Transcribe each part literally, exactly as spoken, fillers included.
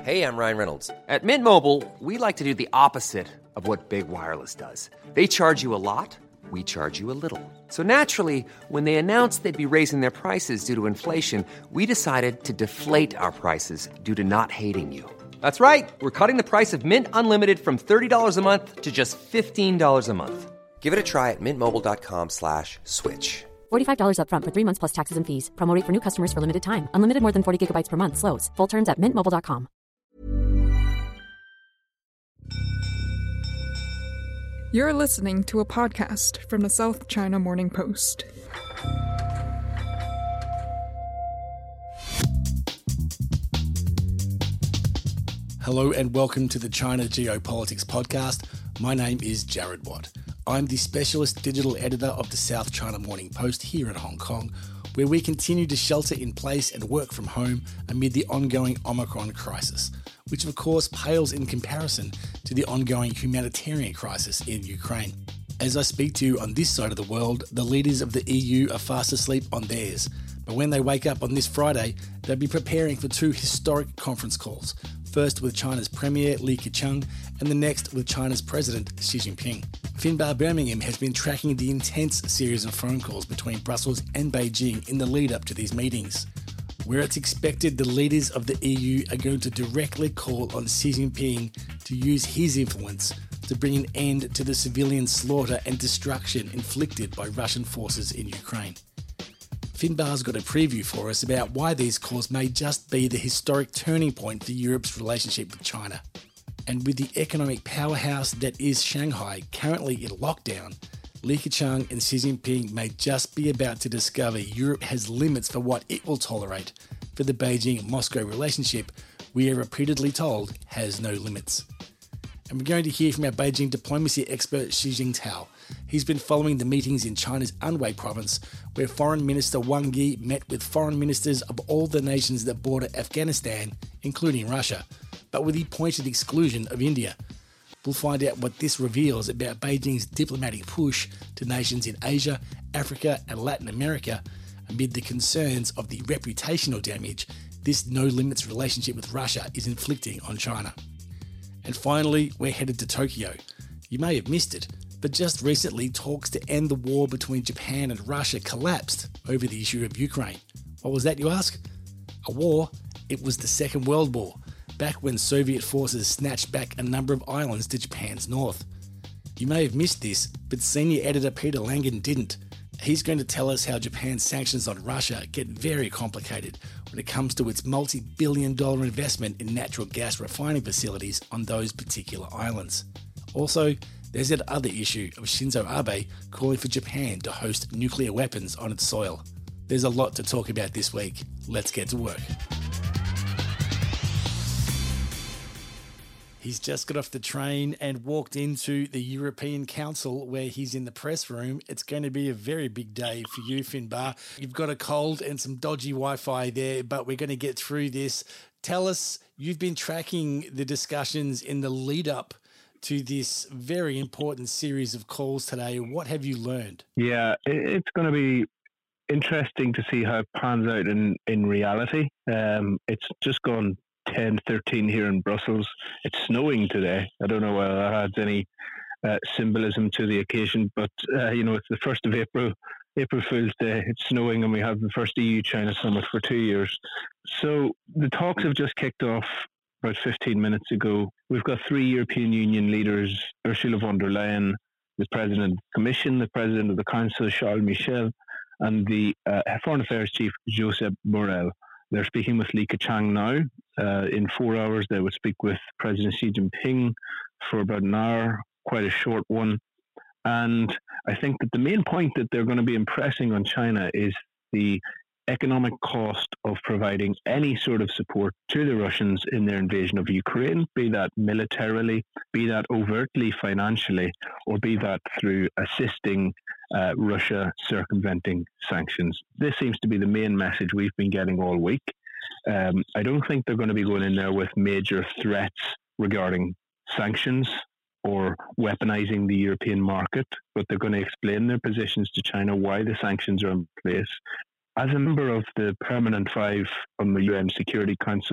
Hey, I'm Ryan Reynolds. At Mint Mobile, we like to do the opposite of what Big Wireless does. They charge you a lot, we charge you a little. So naturally, when they announced they'd be raising their prices due to inflation, we decided to deflate our prices due to not hating you. That's right. We're cutting the price of Mint Unlimited from thirty dollars a month to just fifteen dollars a month. Give it a try at mintmobile.com slash switch. forty-five dollars up front for three months plus taxes and fees. Promo rate for new customers for limited time. Unlimited more than forty gigabytes per month. Slows full terms at mint mobile dot com. You're listening to a podcast from the South China Morning Post. Hello and welcome to the China Geopolitics podcast. My name is Jared Watt. I'm the specialist digital editor of the South China Morning Post here in Hong Kong, where we continue to shelter in place and work from home amid the ongoing Omicron crisis, which of course pales in comparison to the ongoing humanitarian crisis in Ukraine. As I speak to you on this side of the world, the leaders of the E U are fast asleep on theirs. But when they wake up on this Friday, they'll be preparing for two historic conference calls. First with China's Premier Li Keqiang and the next with China's President Xi Jinping. Finbar Birmingham has been tracking the intense series of phone calls between Brussels and Beijing in the lead up to these meetings, where it's expected the leaders of the E U are going to directly call on Xi Jinping to use his influence to bring an end to the civilian slaughter and destruction inflicted by Russian forces in Ukraine. Finbar's got a preview for us about why these calls may just be the historic turning point for Europe's relationship with China. And with the economic powerhouse that is Shanghai currently in lockdown, Li Keqiang and Xi Jinping may just be about to discover Europe has limits for what it will tolerate for the Beijing-Moscow relationship we are repeatedly told has no limits. And we're going to hear from our Beijing diplomacy expert Xi Jingtao. He's been following the meetings in China's Anhui province, where Foreign Minister Wang Yi met with foreign ministers of all the nations that border Afghanistan, including Russia, but with the pointed exclusion of India. We'll find out what this reveals about Beijing's diplomatic push to nations in Asia, Africa and Latin America amid the concerns of the reputational damage this no-limits relationship with Russia is inflicting on China. And finally, we're headed to Tokyo. You may have missed it, but just recently talks to end the war between Japan and Russia collapsed over the issue of Ukraine. What was that, you ask? A war? It was the Second World War, back when Soviet forces snatched back a number of islands to Japan's north. You may have missed this, but senior editor Peter Langen didn't. He's going to tell us how Japan's sanctions on Russia get very complicated when it comes to its multi-billion dollar investment in natural gas refining facilities on those particular islands. Also, there's that other issue of Shinzo Abe calling for Japan to host nuclear weapons on its soil. There's a lot to talk about this week. Let's get to work. He's just got off the train and walked into the European Council where he's in the press room. It's going to be a very big day for you, Finbar. You've got a cold and some dodgy Wi-Fi there, but we're going to get through this. Tell us, you've been tracking the discussions in the lead up to this very important series of calls today. What have you learned? Yeah, it's going to be interesting to see how it pans out in, in reality. Um, it's just gone ten, thirteen here in Brussels. It's snowing today. I don't know whether that adds any uh, symbolism to the occasion, but, uh, you know, it's the first of April, April Fool's Day. It's snowing and we have the first E U-China summit for two years. So the talks have just kicked off about fifteen minutes ago. We've got three European Union leaders, Ursula von der Leyen, the President of the Commission, the President of the Council, Charles Michel, and the uh, Foreign Affairs Chief, Josep Borrell. They're speaking with Li Keqiang now. Uh, in four hours, they would speak with President Xi Jinping for about an hour, quite a short one. And I think that the main point that they're going to be impressing on China is the economic cost of providing any sort of support to the Russians in their invasion of Ukraine, be that militarily, be that overtly financially, or be that through assisting uh, Russia circumventing sanctions. This seems to be the main message we've been getting all week. Um, I don't think they're going to be going in there with major threats regarding sanctions or weaponizing the European market, but they're going to explain their positions to China, why the sanctions are in place. As a member of the Permanent Five on the U N Security Council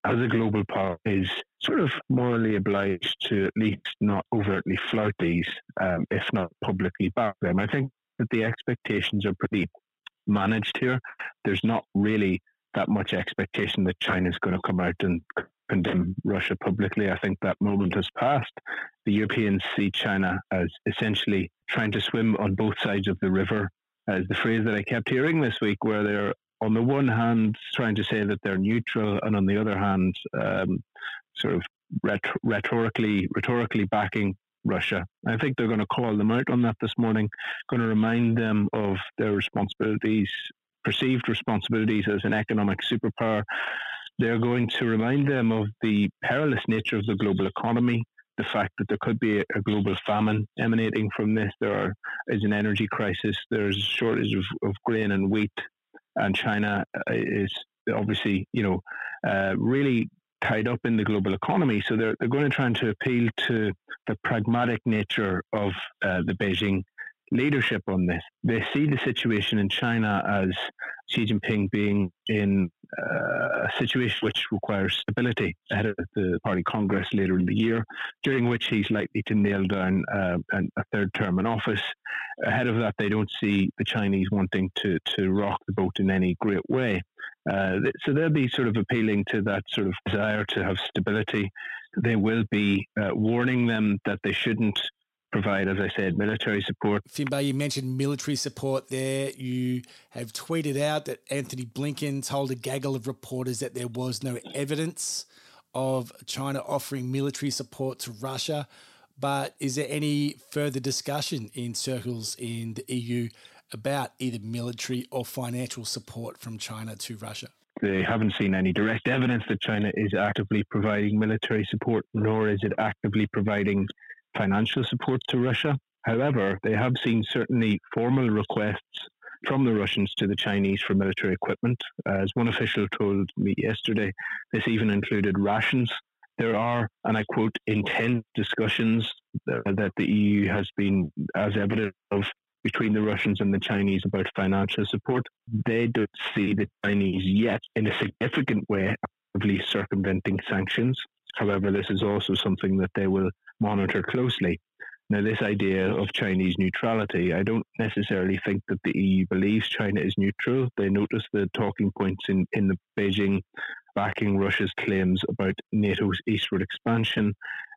as a global power, is sort of morally obliged to at least not overtly flout these, um, if not publicly back them. I think that the expectations are pretty managed here. There's not really that much expectation that China's going to come out and condemn Russia publicly. I think that moment has passed. The Europeans see China as essentially trying to swim on both sides of the river, as the phrase that I kept hearing this week, where they're on the one hand trying to say that they're neutral, and on the other hand, um, sort of ret- rhetorically rhetorically backing Russia. I think they're going to call them out on that this morning, going to remind them of their responsibilities, perceived responsibilities as an economic superpower. They're going to remind them of the perilous nature of the global economy, the fact that there could be a, a global famine emanating from this. There are, is an energy crisis. There's a shortage of, of grain and wheat, and China is obviously, you know, uh, really tied up in the global economy. So they're they're going to try to appeal to the pragmatic nature of uh, the Beijing leadership on this. They see the situation in China as Xi Jinping being in uh, a situation which requires stability ahead of the party congress later in the year, during which he's likely to nail down uh, a third term in office. Ahead of that, they don't see the Chinese wanting to, to rock the boat in any great way. Uh, so they'll be sort of appealing to that sort of desire to have stability. They will be uh, warning them that they shouldn't provide, as I said, military support. Finbar, you mentioned military support there. You have tweeted out that Anthony Blinken told a gaggle of reporters that there was no evidence of China offering military support to Russia. But is there any further discussion in circles in the E U about either military or financial support from China to Russia? They haven't seen any direct evidence that China is actively providing military support, nor is it actively providing financial support to Russia. However, they have seen certainly formal requests from the Russians to the Chinese for military equipment. As one official told me yesterday, this even included rations. There are, and I quote, intense discussions that the E U has been as evidence of between the Russians and the Chinese about financial support. They don't see the Chinese yet in a significant way actively circumventing sanctions. However, this is also something that they will monitor closely. Now, this idea of Chinese neutrality, I don't necessarily think that the E U believes China is neutral. They notice the talking points in, in the Beijing backing Russia's claims about NATO's eastward expansion.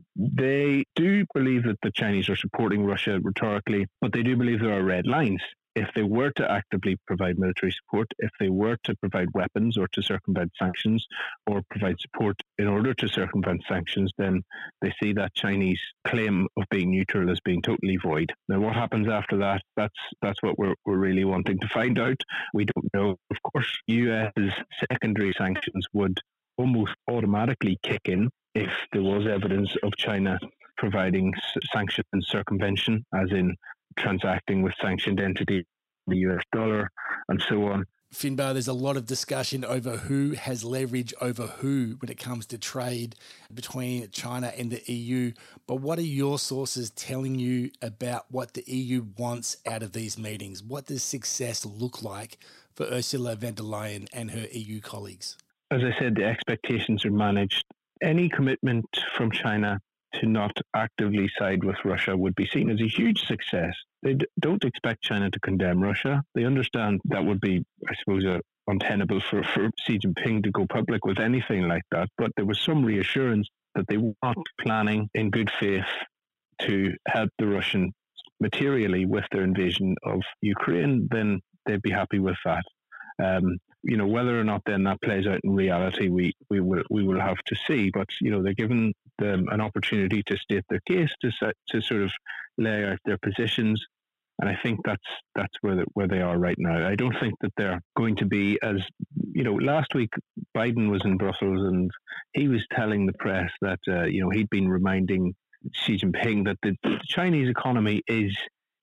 They do believe that the Chinese are supporting Russia rhetorically, but they do believe there are red lines. If they were to actively provide military support, if they were to provide weapons or to circumvent sanctions or provide support in order to circumvent sanctions, then they see that Chinese claim of being neutral as being totally void. Now, what happens after that, that's that's what we're, we're really wanting to find out. We don't know. Of course, U S's secondary sanctions would almost automatically kick in if there was evidence of China providing sanction and circumvention, as in transacting with sanctioned entities, the U S dollar, and so on. Finbar, there's a lot of discussion over who has leverage over who when it comes to trade between China and the E U. But what are your sources telling you about what the E U wants out of these meetings? What does success look like for Ursula von der Leyen and her E U colleagues? As I said, the expectations are managed. Any commitment from China to not actively side with Russia would be seen as a huge success. They d- don't expect China to condemn Russia. They understand that would be, I suppose, uh, untenable for, for Xi Jinping to go public with anything like that. But there was some reassurance that they were not planning in good faith to help the Russians materially with their invasion of Ukraine. Then they'd be happy with that. Um, you know, whether or not then that plays out in reality, we, we will we will have to see. But you know, they're given them an opportunity to state their case, to to sort of lay out their positions, and I think that's that's where the, where they are right now. I don't think that they're going to be as you know. Last week, Biden was in Brussels, and he was telling the press that uh, you know he'd been reminding Xi Jinping that the, the Chinese economy is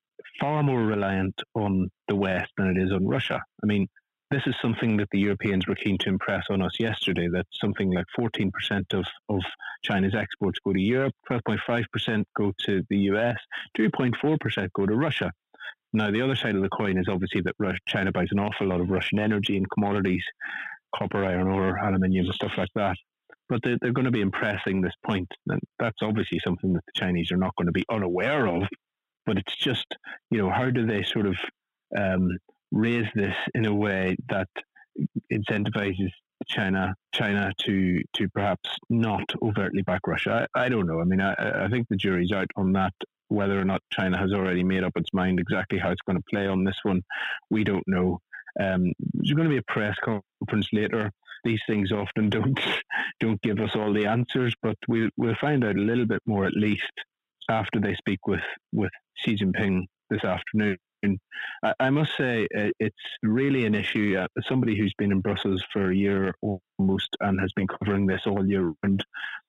far more reliant on the West than it is on Russia. I mean, this is something that the Europeans were keen to impress on us yesterday, that something like fourteen percent of, of China's exports go to Europe, twelve point five percent go to the U S, two point four percent go to Russia. Now, the other side of the coin is obviously that Russia, China buys an awful lot of Russian energy and commodities, copper, iron ore, aluminium, and stuff like that. but they're, they're going to be impressing this point. And that's obviously something that the Chinese are not going to be unaware of. But it's just, you know, how do they sort of um, raise this in a way that incentivizes China China to to perhaps not overtly back Russia? I, I don't know. I mean, I, I think the jury's out on that. Whether or not China has already made up its mind exactly how it's going to play on this one, we don't know. Um, there's going to be a press conference later. These things often don't don't give us all the answers, but we'll we'll find out a little bit more at least after they speak with, with Xi Jinping this afternoon. I, I must say uh, it's really an issue. Uh, as somebody who's been in Brussels for a year almost and has been covering this all year round,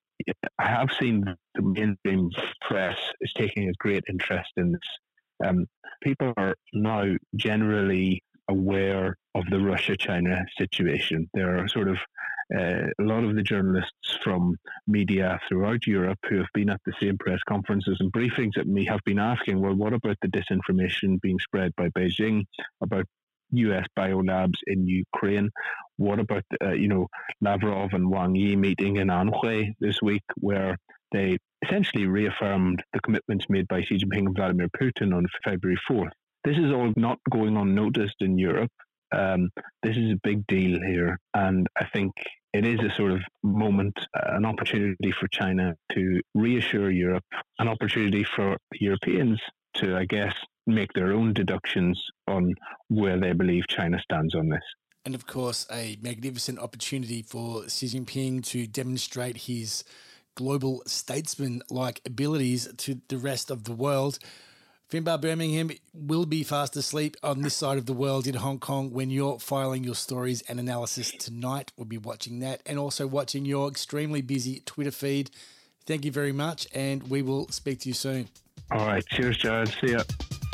I have seen the mainstream press is taking a great interest in this. Um, people are now generally aware of the Russia-China situation. There are sort of uh, a lot of the journalists from media throughout Europe who have been at the same press conferences and briefings at me have been asking, well, what about the disinformation being spread by Beijing about U S biolabs in Ukraine? What about, uh, you know, Lavrov and Wang Yi meeting in Anhui this week where they essentially reaffirmed the commitments made by Xi Jinping and Vladimir Putin on February fourth. This is all not going unnoticed in Europe. Um, this is a big deal here, and I think it is a sort of moment, uh, an opportunity for China to reassure Europe, an opportunity for Europeans to, I guess, make their own deductions on where they believe China stands on this. And of course, a magnificent opportunity for Xi Jinping to demonstrate his global statesman-like abilities to the rest of the world. Finbar Birmingham will be fast asleep on this side of the world in Hong Kong when you're filing your stories and analysis tonight. We'll be watching that and also watching your extremely busy Twitter feed. Thank you very much, and we will speak to you soon. All right. Cheers, Jared. See ya.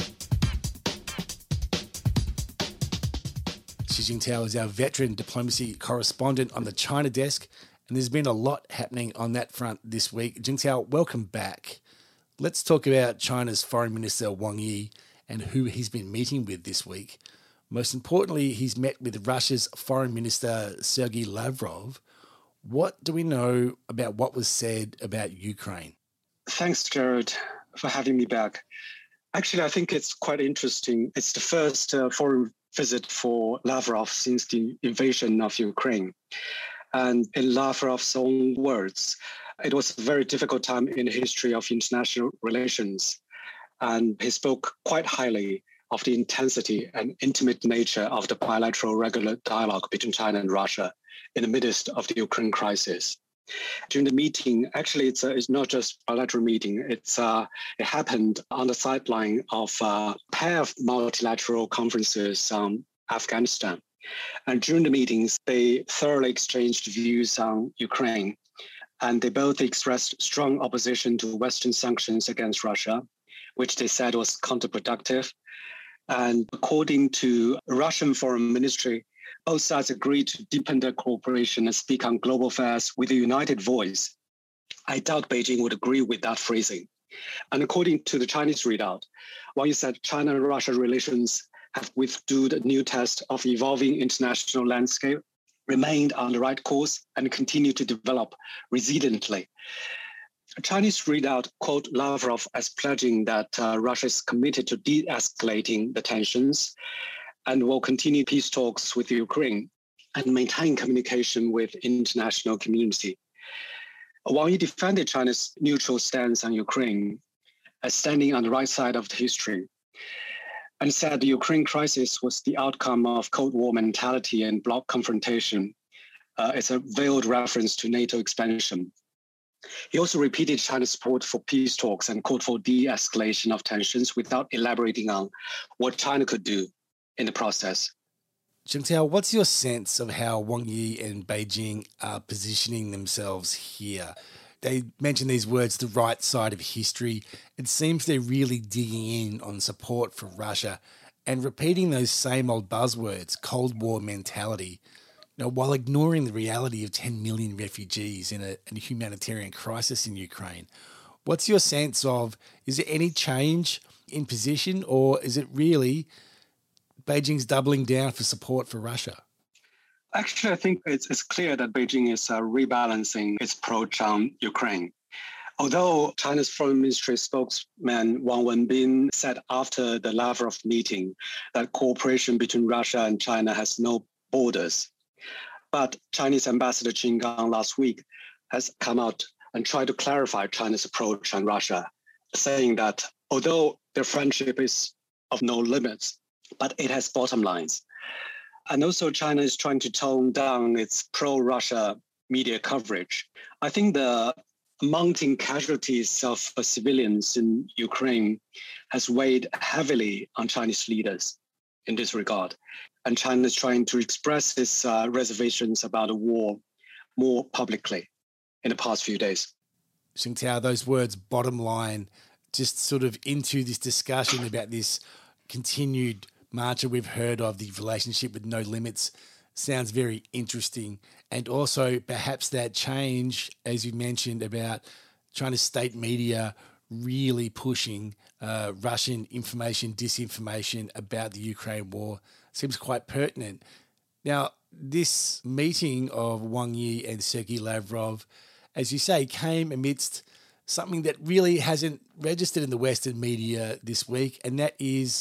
Xi Jingtao is our veteran diplomacy correspondent on the China desk, and there's been a lot happening on that front this week. Jingtao, welcome back. Let's talk about China's Foreign Minister Wang Yi and who he's been meeting with this week. Most importantly, he's met with Russia's Foreign Minister Sergei Lavrov. What do we know about what was said about Ukraine? Thanks, Jared, for having me back. Actually, I think it's quite interesting. It's the first uh, foreign visit for Lavrov since the invasion of Ukraine. And in Lavrov's own words, it was a very difficult time in the history of international relations. And he spoke quite highly of the intensity and intimate nature of the bilateral regular dialogue between China and Russia in the midst of the Ukraine crisis. During the meeting, actually, it's, a, it's not just a bilateral meeting. It's uh, it happened on the sideline of a pair of multilateral conferences on Afghanistan. And during the meetings, they thoroughly exchanged views on Ukraine. And they both expressed strong opposition to Western sanctions against Russia, which they said was counterproductive. And according to Russian Foreign Ministry, both sides agreed to deepen their cooperation and speak on global affairs with a united voice. I doubt Beijing would agree with that phrasing. And according to the Chinese readout, Wang Yi said China and Russia relations have withstood a new test of evolving international landscape, remained on the right course, and continue to develop resiliently. A Chinese readout quote Lavrov as pledging that uh, Russia is committed to de-escalating the tensions and will continue peace talks with Ukraine and maintain communication with international community. Wang Yi defended China's neutral stance on Ukraine as standing on the right side of the history, and said the Ukraine crisis was the outcome of Cold War mentality and bloc confrontation. Uh, it's a veiled reference to NATO expansion. He also repeated China's support for peace talks and called for de-escalation of tensions without elaborating on what China could do in the process. Jingtao, what's your sense of how Wang Yi and Beijing are positioning themselves here? They mention these words, the right side of history. It seems they're really digging in on support for Russia and repeating those same old buzzwords, Cold War mentality, you know, while ignoring the reality of ten million refugees in a, in a humanitarian crisis in Ukraine. What's your sense of, is there any change in position, or is it really Beijing's doubling down for support for Russia? Actually, I think it's, it's clear that Beijing is uh, rebalancing its approach on Ukraine. Although China's foreign ministry spokesman Wang Wenbin said after the Lavrov meeting that cooperation between Russia and China has no borders. But Chinese Ambassador Qin Gang last week has come out and tried to clarify China's approach on Russia, saying that although their friendship is of no limits, but it has bottom lines. And also China is trying to tone down its pro-Russia media coverage. I think the mounting casualties of civilians in Ukraine has weighed heavily on Chinese leaders in this regard. And China is trying to express its uh, reservations about the war more publicly in the past few days. Xingtao, those words, bottom line, just sort of into this discussion about this continued mantra we've heard of, the relationship with no limits, sounds very interesting. And also perhaps that change, as you mentioned, about China's state media really pushing uh, Russian information, disinformation about the Ukraine war seems quite pertinent. Now, this meeting of Wang Yi and Sergei Lavrov, as you say, came amidst something that really hasn't registered in the Western media this week, and that is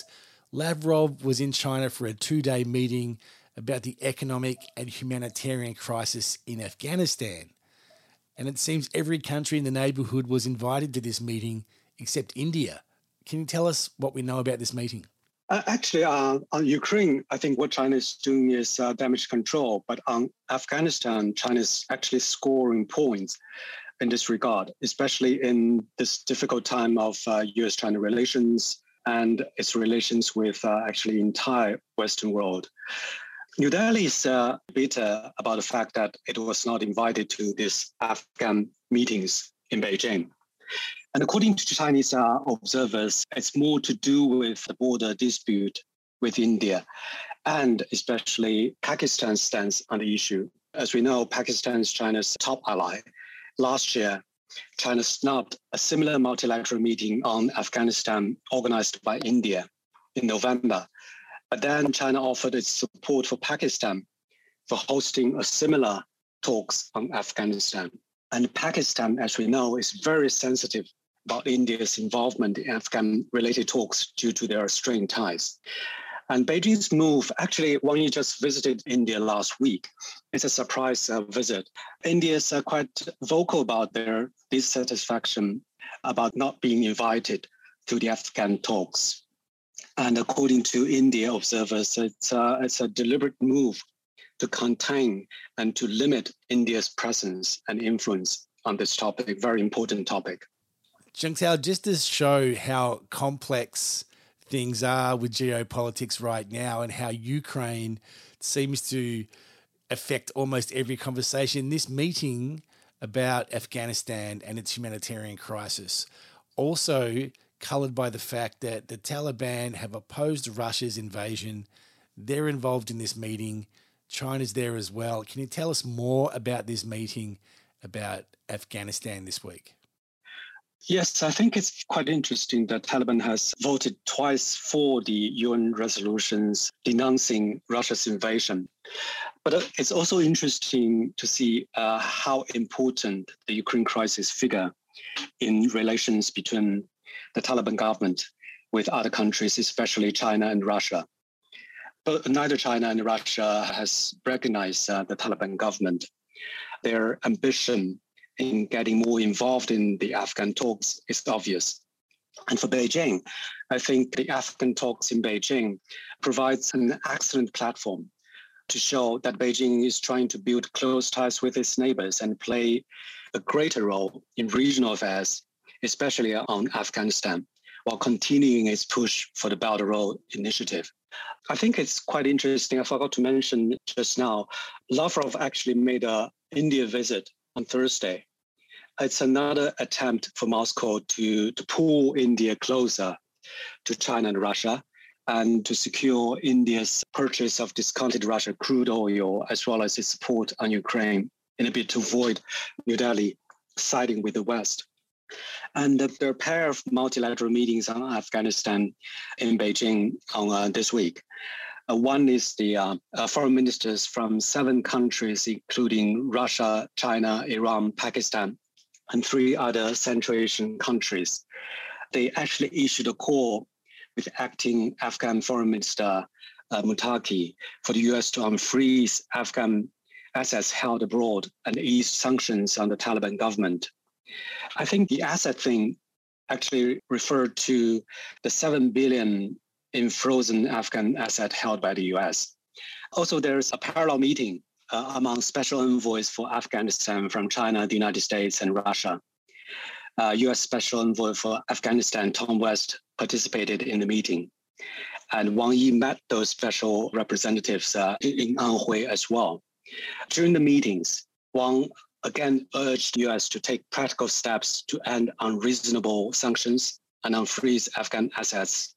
Lavrov was in China for a two-day meeting about the economic and humanitarian crisis in Afghanistan. And it seems every country in the neighbourhood was invited to this meeting except India. Can you tell us what we know about this meeting? Uh, actually, uh, on Ukraine, I think what China is doing is uh, damage control. But on Afghanistan, China is actually scoring points in this regard, especially in this difficult time of uh, U S China relations and its relations with uh, actually entire Western world. New Delhi is uh, bitter about the fact that it was not invited to these Afghan meetings in Beijing. And according to Chinese uh, observers, it's more to do with the border dispute with India and especially Pakistan's stance on the issue. As we know, Pakistan is China's top ally. Last year, China snubbed a similar multilateral meeting on Afghanistan organized by India in November. But then China offered its support for Pakistan for hosting a similar talks on Afghanistan. And Pakistan, as we know, is very sensitive about India's involvement in Afghan-related talks due to their strained ties. And Beijing's move, actually, Wang Yi just visited India last week. It's a surprise uh, visit. India is uh, quite vocal about their dissatisfaction about not being invited to the Afghan talks. And according to India observers, it's, uh, it's a deliberate move to contain and to limit India's presence and influence on this topic, very important topic. Xingtao, just to show how complex things are with geopolitics right now and how Ukraine seems to affect almost every conversation, this meeting about Afghanistan and its humanitarian crisis also coloured by the fact that the Taliban have opposed Russia's invasion. They're involved in this meeting. China's there as well. Can you tell us more about this meeting about Afghanistan this week? Yes, I think it's quite interesting that Taliban has voted twice for the U N resolutions denouncing Russia's invasion. But it's also interesting to see uh, how important the Ukraine crisis figure in relations between the Taliban government with other countries, especially China and Russia. But neither China and Russia has recognized uh, the Taliban government. Their ambition in getting more involved in the Afghan talks is obvious. And for Beijing, I think the Afghan talks in Beijing provides an excellent platform to show that Beijing is trying to build close ties with its neighbors and play a greater role in regional affairs, especially on Afghanistan, while continuing its push for the Belt and Road Initiative. I think it's quite interesting. I forgot to mention just now, Lavrov actually made an India visit on Thursday. It's another attempt for Moscow to, to pull India closer to China and Russia and to secure India's purchase of discounted Russian crude oil, as well as its support on Ukraine in a bid to avoid New Delhi siding with the West. And there are a pair of multilateral meetings on Afghanistan in Beijing on uh, this week. Uh, one is the uh, uh, foreign ministers from seven countries, including Russia, China, Iran, Pakistan, and three other Central Asian countries. They actually issued a call with acting Afghan Foreign Minister uh, Mutaki for the U S to unfreeze Afghan assets held abroad and ease sanctions on the Taliban government. I think the asset thing actually referred to the seven billion in frozen Afghan asset held by the U S. Also, there's a parallel meeting uh, among special envoys for Afghanistan from China, the United States, and Russia. Uh, U S Special Envoy for Afghanistan, Tom West, participated in the meeting. And Wang Yi met those special representatives uh, in Anhui as well. During the meetings, Wang again urged the U S to take practical steps to end unreasonable sanctions and unfreeze Afghan assets.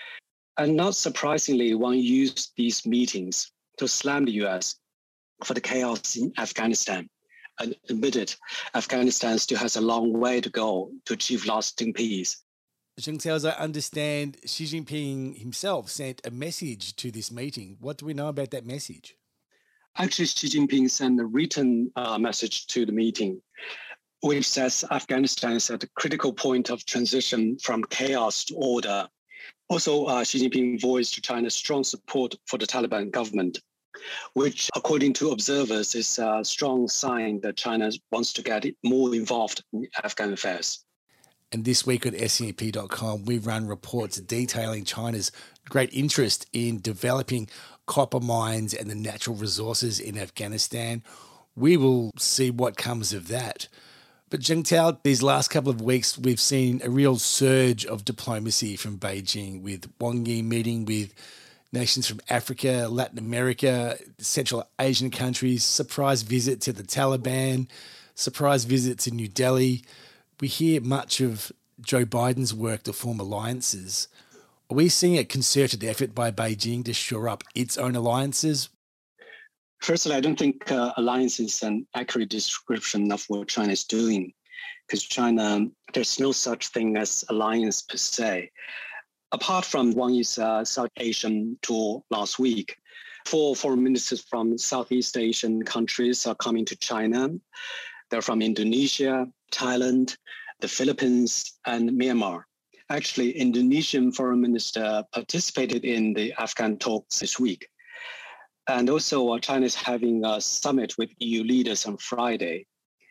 And not surprisingly, Wang used these meetings to slam the U S for the chaos in Afghanistan and admitted Afghanistan still has a long way to go to achieve lasting peace. Zheng Tao, as I understand, Xi Jinping himself sent a message to this meeting. What do we know about that message? Actually, Xi Jinping sent a written uh, message to the meeting, which says Afghanistan is at a critical point of transition from chaos to order. Also, uh, Xi Jinping voiced China's strong support for the Taliban government, which, according to observers, is a strong sign that China wants to get more involved in Afghan affairs. And this week at S C M P dot com, we run reports detailing China's great interest in developing copper mines and the natural resources in Afghanistan. We will see what comes of that. But Zheng Tao, these last couple of weeks, we've seen a real surge of diplomacy from Beijing, with Wang Yi meeting with nations from Africa, Latin America, Central Asian countries, surprise visit to the Taliban, surprise visit to New Delhi. We hear much of Joe Biden's work to form alliances. Are we seeing a concerted effort by Beijing to shore up its own alliances? Firstly, I don't think uh, alliance is an accurate description of what China is doing, because China, there's no such thing as alliance per se. Apart from Wang Yi's uh, South Asian tour last week, four foreign ministers from Southeast Asian countries are coming to China. They're from Indonesia, Thailand, the Philippines, and Myanmar. Actually, Indonesian foreign minister participated in the Afghan talks this week. And also, uh, China is having a summit with E U leaders on Friday.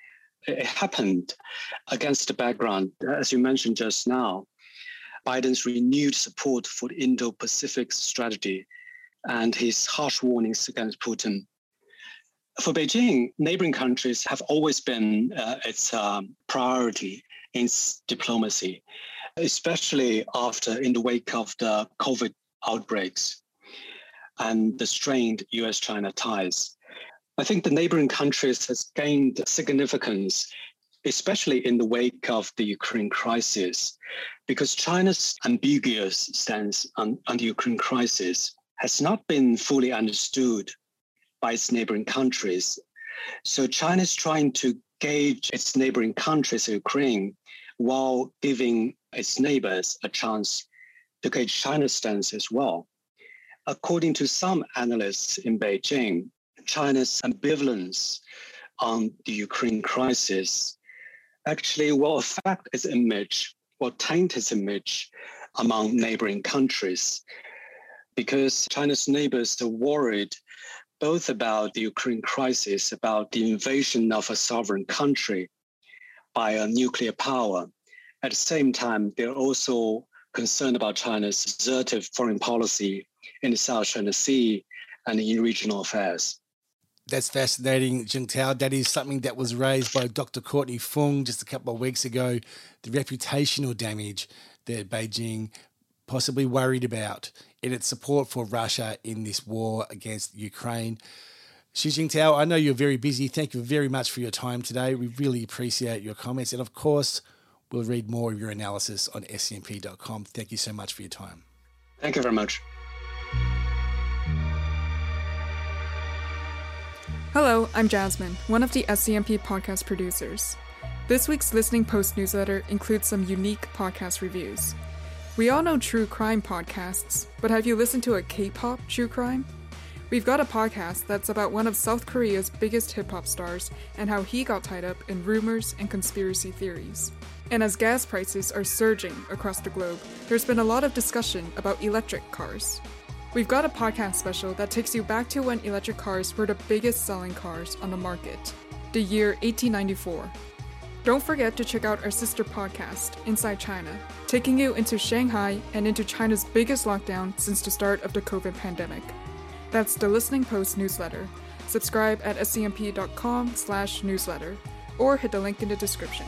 It happened against the background, as you mentioned just now, Biden's renewed support for the Indo-Pacific strategy and his harsh warnings against Putin. For Beijing, neighboring countries have always been uh, its um, priority in diplomacy, especially after in the wake of the COVID outbreaks and the strained U S China ties. I think the neighboring countries has gained significance, especially in the wake of the Ukraine crisis, because China's ambiguous stance on, on the Ukraine crisis has not been fully understood by its neighboring countries. So China is trying to gauge its neighboring countries, Ukraine, while giving its neighbors a chance to gauge China's stance as well. According to some analysts in Beijing, China's ambivalence on the Ukraine crisis actually will affect its image, will taint its image among neighboring countries, because China's neighbors are worried both about the Ukraine crisis, about the invasion of a sovereign country by a nuclear power. At the same time, they're also concerned about China's assertive foreign policy in the South China Sea and in regional affairs. That's fascinating, Zheng Tao. That is something that was raised by Doctor Courtney Fung just a couple of weeks ago, the reputational damage that Beijing possibly worried about in its support for Russia in this war against Ukraine. Xi Jingtao, I know you're very busy. Thank you very much for your time today. We really appreciate your comments. And of course, we'll read more of your analysis on S C M P dot com. Thank you so much for your time. Thank you very much. Hello, I'm Jasmine, one of the S C M P podcast producers. This week's Listening Post newsletter includes some unique podcast reviews. We all know true crime podcasts, but have you listened to a K-pop true crime? We've got a podcast that's about one of South Korea's biggest hip-hop stars and how he got tied up in rumors and conspiracy theories. And as gas prices are surging across the globe, there's been a lot of discussion about electric cars. We've got a podcast special that takes you back to when electric cars were the biggest selling cars on the market, the year eighteen ninety-four. Don't forget to check out our sister podcast, Inside China, taking you into Shanghai and into China's biggest lockdown since the start of the COVID pandemic. That's the Listening Post newsletter. Subscribe at scmp.com slash newsletter or hit the link in the description.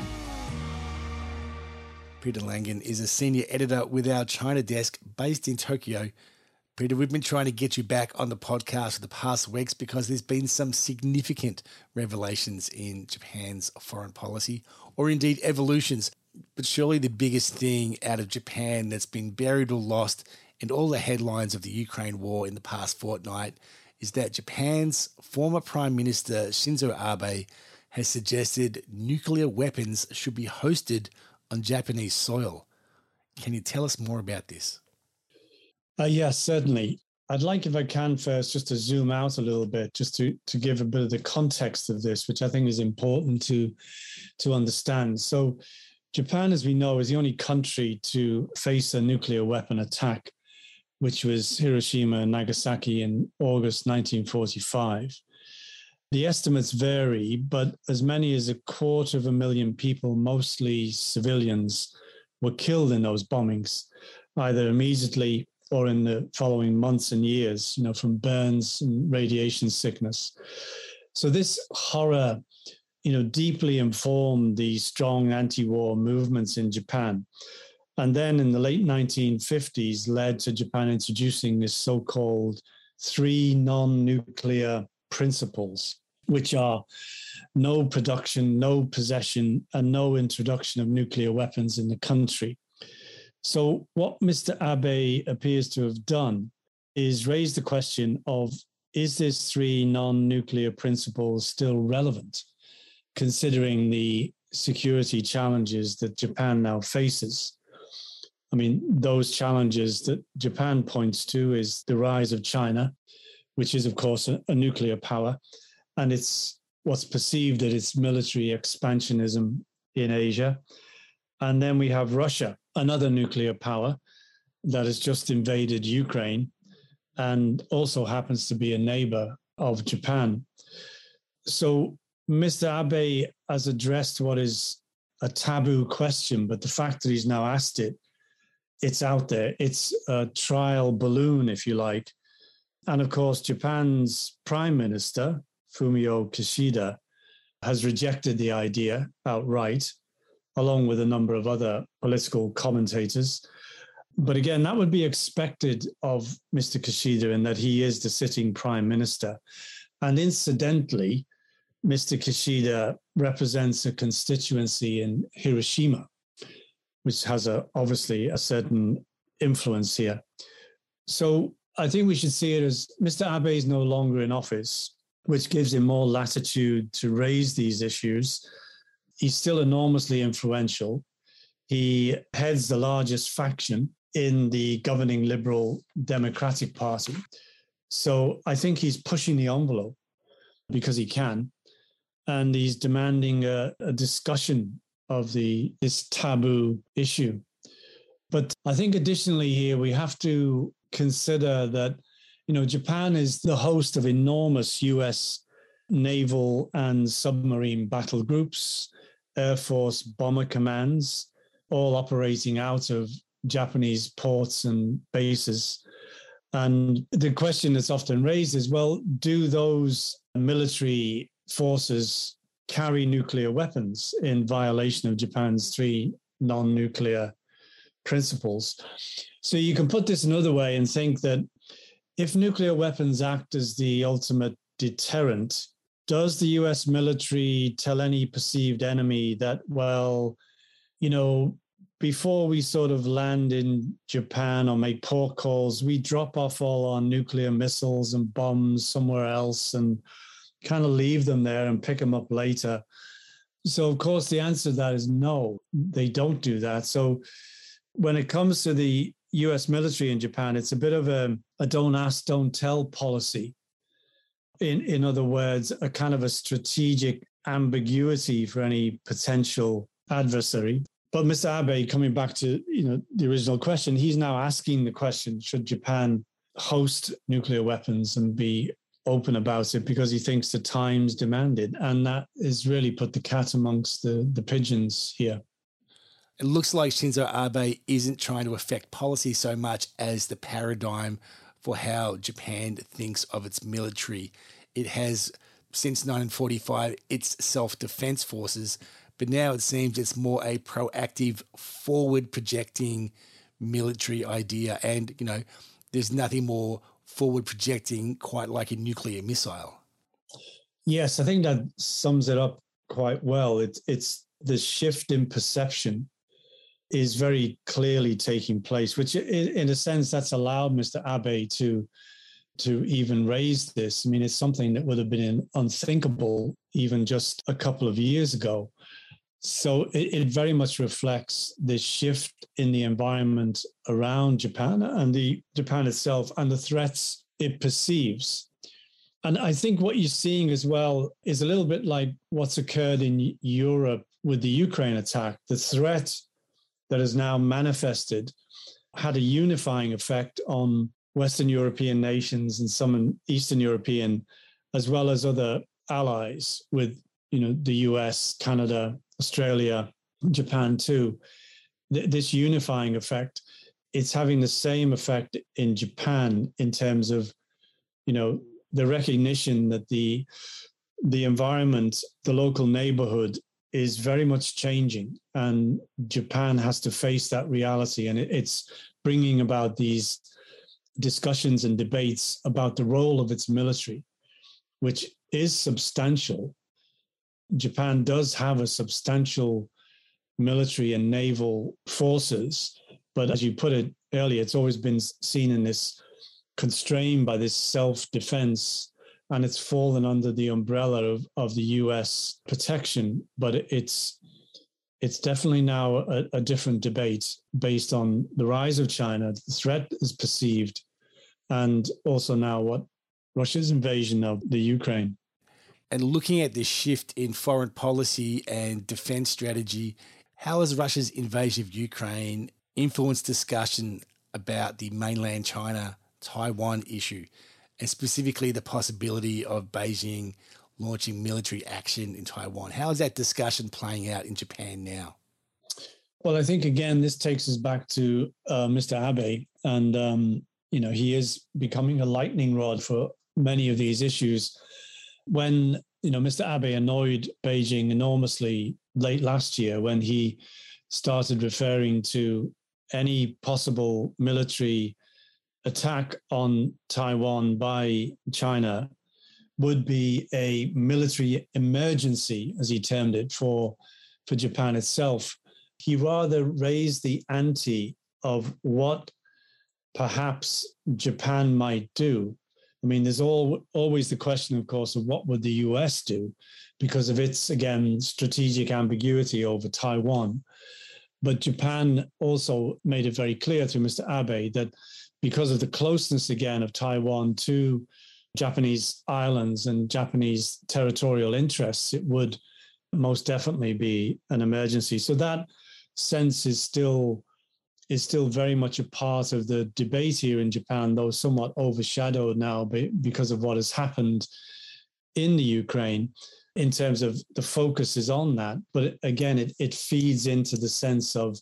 Peter Langen is a senior editor with our China desk based in Tokyo. Peter, we've been trying to get you back on the podcast for the past weeks because there's been some significant revelations in Japan's foreign policy, or indeed evolutions. But surely the biggest thing out of Japan that's been buried or lost in all the headlines of the Ukraine war in the past fortnight is that Japan's former Prime Minister Shinzo Abe has suggested nuclear weapons should be hosted on Japanese soil. Can you tell us more about this? Uh, yes, certainly. I'd like, if I can, first just to zoom out a little bit, just to, to give a bit of the context of this, which I think is important to, to understand. So Japan, as we know, is the only country to face a nuclear weapon attack, which was Hiroshima and Nagasaki in August nineteen forty-five. The estimates vary, but as many as a quarter of a million people, mostly civilians, were killed in those bombings, either immediately or in the following months and years, you know, from burns and radiation sickness. So this horror, you know, deeply informed the strong anti-war movements in Japan. And then in the late nineteen fifties led to Japan introducing this so-called three non-nuclear principles, which are no production, no possession, and no introduction of nuclear weapons in the country. So what Mister Abe appears to have done is raise the question of, is this three non-nuclear principles still relevant, considering the security challenges that Japan now faces? I mean, those challenges that Japan points to is the rise of China, which is, of course, a, a nuclear power, and it's what's perceived as its military expansionism in Asia. And then we have Russia, another nuclear power that has just invaded Ukraine and also happens to be a neighbor of Japan. So Mister Abe has addressed what is a taboo question, but the fact that he's now asked it, it's out there. It's a trial balloon, if you like. And of course, Japan's Prime Minister, Fumio Kishida, has rejected the idea outright, along with a number of other political commentators. But again, that would be expected of Mister Kishida in that he is the sitting prime minister. And incidentally, Mister Kishida represents a constituency in Hiroshima, which has a, obviously a certain influence here. So I think we should see it as Mister Abe is no longer in office, which gives him more latitude to raise these issues. He's still enormously influential. He heads the largest faction in the governing Liberal Democratic Party. So I think he's pushing the envelope because he can. And he's demanding a, a discussion of the this taboo issue. But I think additionally here, we have to consider that, you know, Japan is the host of enormous U S naval and submarine battle groups, Air Force bomber commands, all operating out of Japanese ports and bases. And the question that's often raised is, well, do those military forces carry nuclear weapons in violation of Japan's three non-nuclear principles? So you can put this another way and think that if nuclear weapons act as the ultimate deterrent, does the U S military tell any perceived enemy that, well, you know, before we sort of land in Japan or make port calls, we drop off all our nuclear missiles and bombs somewhere else and kind of leave them there and pick them up later? So, of course, the answer to that is no, they don't do that. So when it comes to the U S military in Japan, it's a bit of a, a don't ask, don't tell policy. In, in other words, a kind of a strategic ambiguity for any potential adversary. But Mister Abe, coming back to you know the original question, he's now asking the question, should Japan host nuclear weapons and be open about it, because he thinks the times demand it. And that has really put the cat amongst the, the pigeons here. It looks like Shinzo Abe isn't trying to affect policy so much as the paradigm for how Japan thinks of its military. It has, since nineteen forty-five, its self-defense forces, but now it seems it's more a proactive, forward-projecting military idea. And, you know, there's nothing more forward-projecting quite like a nuclear missile. Yes, I think that sums it up quite well. It's, it's the shift in perception is very clearly taking place, which in a sense that's allowed Mister Abe to, to even raise this. I mean, it's something that would have been unthinkable even just a couple of years ago. So it, it very much reflects the shift in the environment around Japan and the Japan itself and the threats it perceives. And I think what you're seeing as well is a little bit like what's occurred in Europe with the Ukraine attack. The threat that has now manifested had a unifying effect on Western European nations and some Eastern European, as well as other allies with, you know, the U S, Canada, Australia, Japan too. Th- this unifying effect, it's having the same effect in Japan in terms of, you know, the recognition that the the environment, the local neighborhood is very much changing, and Japan has to face that reality. And it, it's bringing about these discussions and debates about the role of its military, which is substantial. Japan does have a substantial military and naval forces, but as you put it earlier, it's always been seen in this, constrained by this self-defense, and it's fallen under the umbrella of, of the U S protection. But it's it's definitely now a, a different debate based on the rise of China, the threat is perceived, and also now what Russia's invasion of the Ukraine. And looking at this shift in foreign policy and defense strategy, how has Russia's invasion of Ukraine influenced discussion about the mainland China Taiwan issue, and specifically the possibility of Beijing launching military action in Taiwan? How is that discussion playing out in Japan now? Well, I think, again, this takes us back to uh, Mister Abe, and, um, you know, he is becoming a lightning rod for many of these issues. When, you know, Mister Abe annoyed Beijing enormously late last year when he started referring to any possible military attack on Taiwan by China would be a military emergency, as he termed it, for, for Japan itself. He rather raised the ante of what perhaps Japan might do. I mean, there's all, always the question, of course, of what would the U S do because of its, again, strategic ambiguity over Taiwan. But Japan also made it very clear through Mister Abe that because of the closeness, again, of Taiwan to Japanese islands and Japanese territorial interests, it would most definitely be an emergency. So that sense is still is still very much a part of the debate here in Japan, though somewhat overshadowed now because of what has happened in the Ukraine in terms of the focus is on that. But again, it, it feeds into the sense of,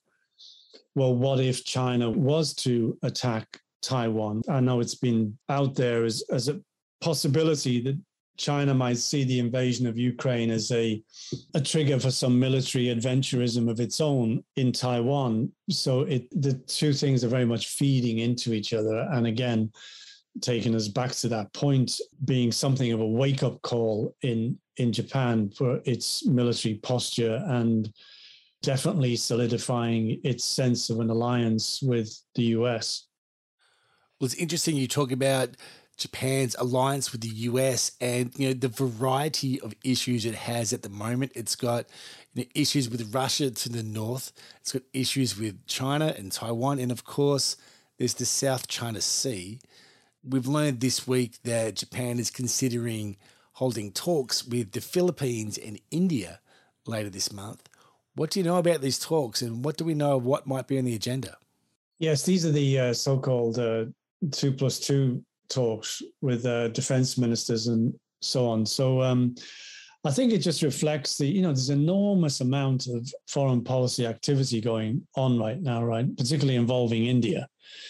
well, what if China was to attack Taiwan? I know it's been out there as, as a possibility that China might see the invasion of Ukraine as a, a trigger for some military adventurism of its own in Taiwan. So it, the two things are very much feeding into each other. And again, taking us back to that point, being something of a wake-up call in, in Japan for its military posture and definitely solidifying its sense of an alliance with the U S. Well, it's interesting you talk about Japan's alliance with the U S and, you know, the variety of issues it has at the moment. It's got, you know, issues with Russia to the north. It's got issues with China and Taiwan. And, of course, there's the South China Sea. We've learned this week that Japan is considering holding talks with the Philippines and India later this month. What do you know about these talks, and what do we know of what might be on the agenda? Yes, these are the uh, so-called uh, two plus two talks with uh, defense ministers and so on. So um, I think it just reflects the, you know, there's an enormous amount of foreign policy activity going on right now, right? Particularly involving India,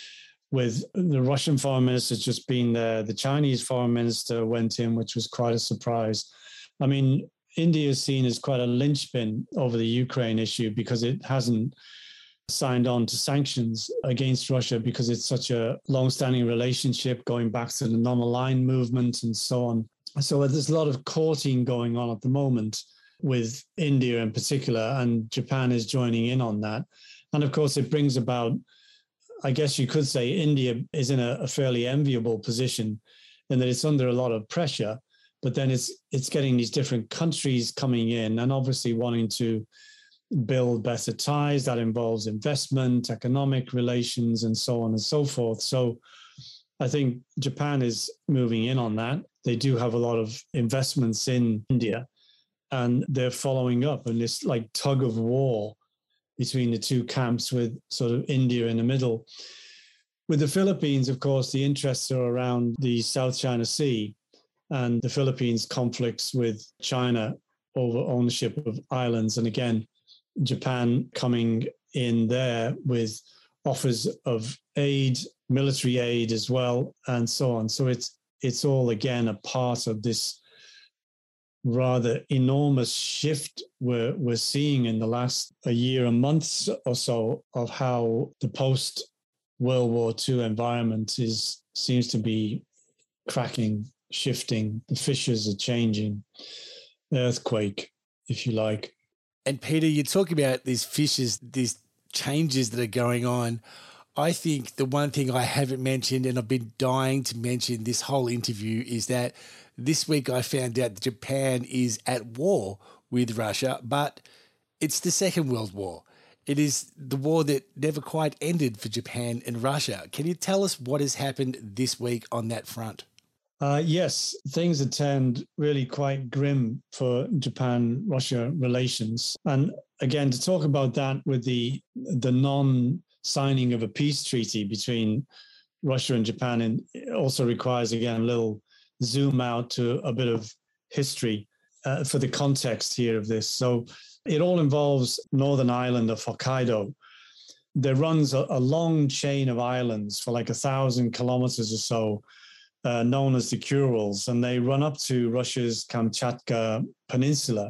with the Russian foreign minister just being there. The Chinese foreign minister went in, which was quite a surprise. I mean, India is seen as quite a linchpin over the Ukraine issue because it hasn't signed on to sanctions against Russia because it's such a long-standing relationship going back to the non-aligned movement and so on. So there's a lot of courting going on at the moment with India in particular, and Japan is joining in on that. And of course, it brings about, I guess you could say, India is in a, a fairly enviable position in that it's under a lot of pressure, but then it's it's getting these different countries coming in and obviously wanting to build better ties. That involves investment, economic relations, and so on and so forth. So I think Japan is moving in on that. They do have a lot of investments in India, and they're following up in this like tug of war between the two camps, with sort of India in the middle. With the Philippines, of course, the interests are around the South China Sea and the Philippines' conflicts with China over ownership of islands. And again, Japan coming in there with offers of aid, military aid as well, and so on. So it's it's all, again, a part of this rather enormous shift we're, we're seeing in the last a year, a month or so, of how the post-World War Two environment is seems to be cracking, shifting. The fissures are changing. Earthquake, if you like. And Peter, you talk about these fissures, these changes that are going on. I think the one thing I haven't mentioned, and I've been dying to mention this whole interview, is that this week I found out that Japan is at war with Russia, but it's the Second World War. It is the war that never quite ended for Japan and Russia. Can you tell us what has happened this week on that front? Uh, yes, things have turned really quite grim for Japan-Russia relations. And again, to talk about that with the the non-signing of a peace treaty between Russia and Japan, and it also requires, again, a little zoom out to a bit of history uh, for the context here of this. So it all involves northern island of Hokkaido. There runs a, a long chain of islands for like a thousand kilometers or so, Uh, known as the Kurils, and they run up to Russia's Kamchatka Peninsula.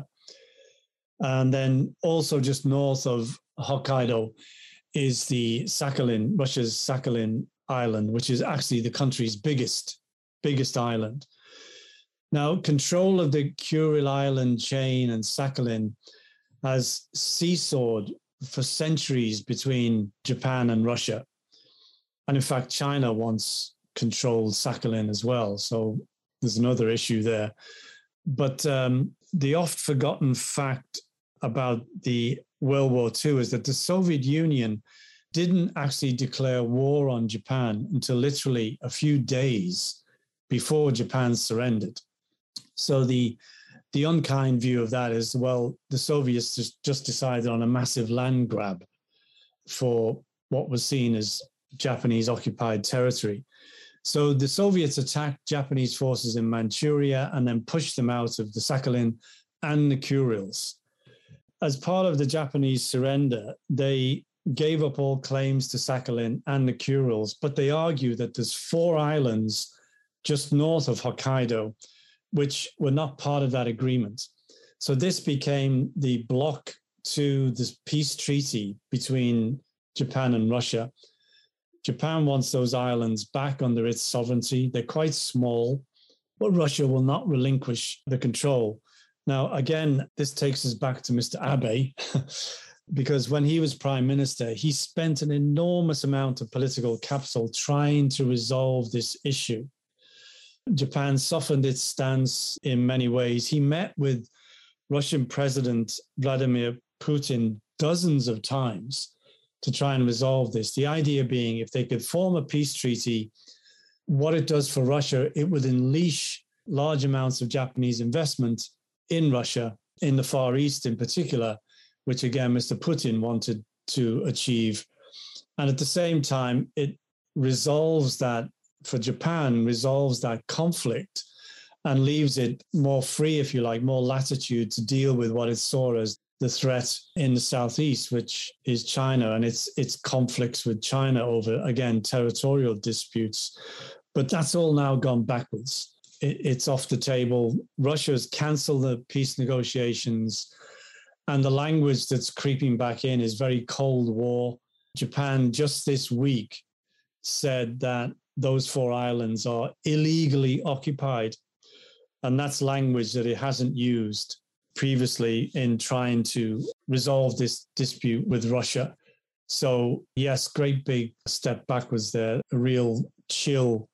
And then also just north of Hokkaido is the Sakhalin, Russia's Sakhalin Island, which is actually the country's biggest, biggest island. Now, control of the Kuril Island chain and Sakhalin has seesawed for centuries between Japan and Russia. And in fact, China once controlled Sakhalin as well. So there's another issue there. But um, the oft-forgotten fact about the World War Two is that the Soviet Union didn't actually declare war on Japan until literally a few days before Japan surrendered. So the the unkind view of that is, well, the Soviets just, just decided on a massive land grab for what was seen as Japanese-occupied territory. So the Soviets attacked Japanese forces in Manchuria and then pushed them out of the Sakhalin and the Kurils. As part of the Japanese surrender, they gave up all claims to Sakhalin and the Kurils, but they argue that there's four islands just north of Hokkaido which were not part of that agreement. So this became the block to this peace treaty between Japan and Russia. Japan wants those islands back under its sovereignty. They're quite small, but Russia will not relinquish the control. Now, again, this takes us back to Mister Abe, because when he was prime minister, he spent an enormous amount of political capital trying to resolve this issue. Japan softened its stance in many ways. He met with Russian President Vladimir Putin dozens of times to try and resolve this. The idea being, if they could form a peace treaty, what it does for Russia, it would unleash large amounts of Japanese investment in Russia, in the Far East in particular, which again, Mister Putin wanted to achieve. And at the same time, it resolves that, for Japan, resolves that conflict and leaves it more free, if you like, more latitude to deal with what it saw as the threat in the Southeast, which is China and its its conflicts with China over, again, territorial disputes. But that's all now gone backwards. It, it's off the table. Russia's canceled the peace negotiations, and the language that's creeping back in is very Cold War. Japan just this week said that those four islands are illegally occupied. And that's language that it hasn't used previously in trying to resolve this dispute with Russia. So yes, great big step backwards there, a real chill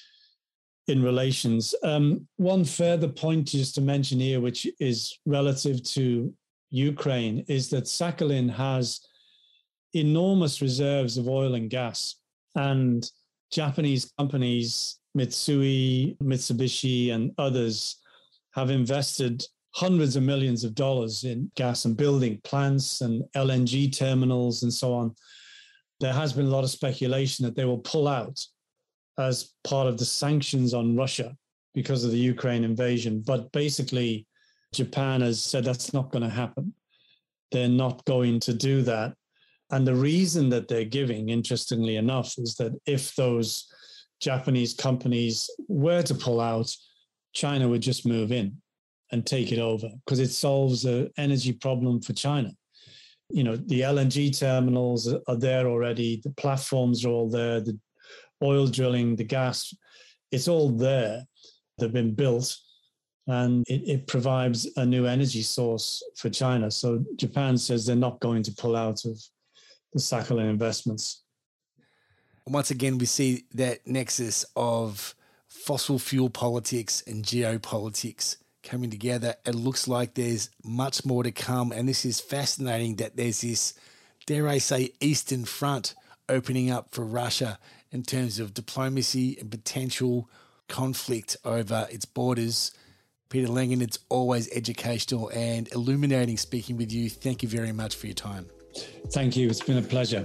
in relations. Um, one further point just to mention here, which is relative to Ukraine, is that Sakhalin has enormous reserves of oil and gas, and Japanese companies, Mitsui, Mitsubishi, and others have invested hundreds of millions of dollars in gas and building plants and L N G terminals and so on. There has been a lot of speculation that they will pull out as part of the sanctions on Russia because of the Ukraine invasion. But basically, Japan has said that's not going to happen. They're not going to do that. And the reason that they're giving, interestingly enough, is that if those Japanese companies were to pull out, China would just move in and take it over because it solves an energy problem for China. You know, the L N G terminals are there already. The platforms are all there. The oil drilling, the gas, it's all there. They've been built, and it, it provides a new energy source for China. So Japan says they're not going to pull out of the Sakhalin investments. Once again, we see that nexus of fossil fuel politics and geopolitics coming together. It looks like there's much more to come. And this is fascinating that there's this, dare I say, Eastern Front opening up for Russia in terms of diplomacy and potential conflict over its borders. Peter Langan, it's always educational and illuminating speaking with you. Thank you very much for your time. Thank you. It's been a pleasure.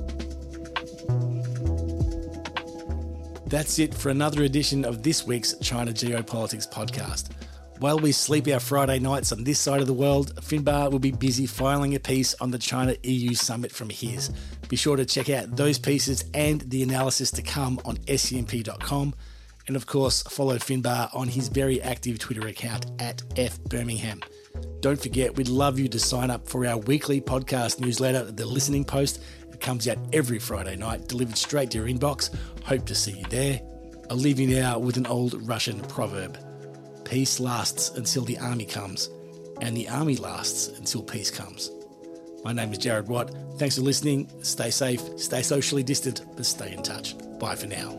That's it for another edition of this week's China Geopolitics podcast. While we sleep our Friday nights on this side of the world, Finbar will be busy filing a piece on the China-E U summit from his. Be sure to check out those pieces and the analysis to come on S C M P dot com. And of course, follow Finbar on his very active Twitter account at F Birmingham. Don't forget, we'd love you to sign up for our weekly podcast newsletter, The Listening Post. It comes out every Friday night, delivered straight to your inbox. Hope to see you there. I'll leave you now with an old Russian proverb. Peace lasts until the army comes, and the army lasts until peace comes. My name is Jared Watt. Thanks for listening. Stay safe, stay socially distant, but stay in touch. Bye for now.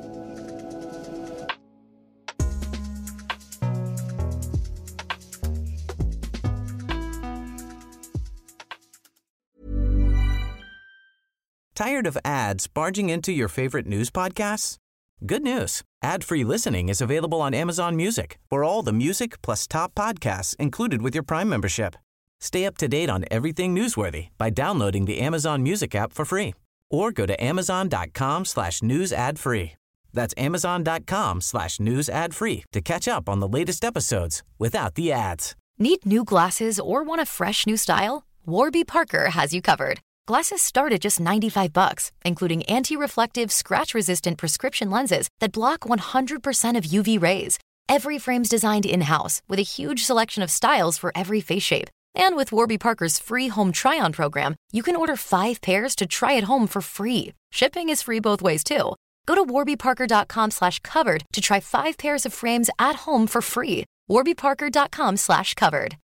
Tired of ads barging into your favorite news podcasts? Good news. Ad-free listening is available on Amazon Music for all the music plus top podcasts included with your Prime membership. Stay up to date on everything newsworthy by downloading the Amazon Music app for free or go to amazon.com slash news ad free. That's amazon.com slash news ad free to catch up on the latest episodes without the ads. Need new glasses or want a fresh new style? Warby Parker has you covered. Glasses start at just ninety-five bucks, including anti-reflective, scratch-resistant prescription lenses that block one hundred percent of U V rays. Every frame's designed in-house with a huge selection of styles for every face shape. And with Warby Parker's free home try-on program, you can order five pairs to try at home for free. Shipping is free both ways, too. Go to warbyparker.com slash covered to try five pairs of frames at home for free. warbyparker.com slash covered.